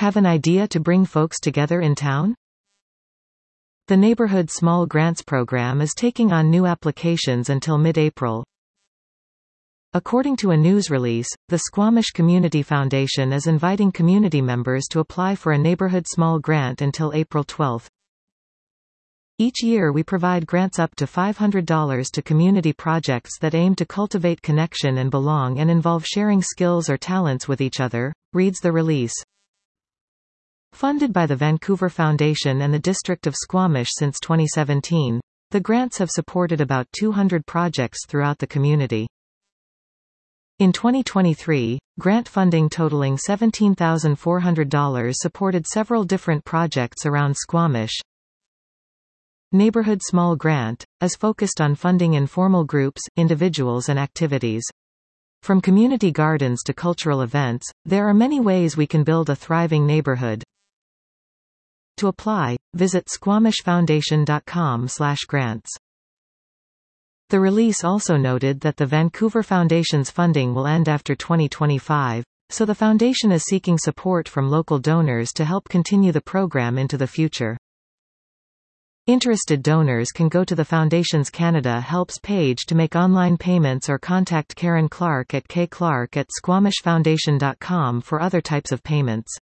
Have an idea to bring folks together in town? The Neighborhood Small Grants Program is taking on new applications until mid-April. According to a news release, the Squamish Community Foundation is inviting community members to apply for a Neighborhood Small Grant until April 12. Each year we provide grants up to $500 to community projects that aim to cultivate connection and belong and involve sharing skills or talents with each other, reads the release. Funded by the Vancouver Foundation and the District of Squamish since 2017, the grants have supported about 200 projects throughout the community. In 2023, grant funding totaling $17,400 supported several different projects around Squamish. Neighborhood Small Grant is focused on funding informal groups, individuals and activities. From community gardens to cultural events, there are many ways we can build a thriving neighborhood. To apply, visit squamishfoundation.com/grants. The release also noted that the Vancouver Foundation's funding will end after 2025, so the foundation is seeking support from local donors to help continue the program into the future. Interested donors can go to the Foundation's Canada Helps page to make online payments or contact Karen Clark at kclark@squamishfoundation.com for other types of payments.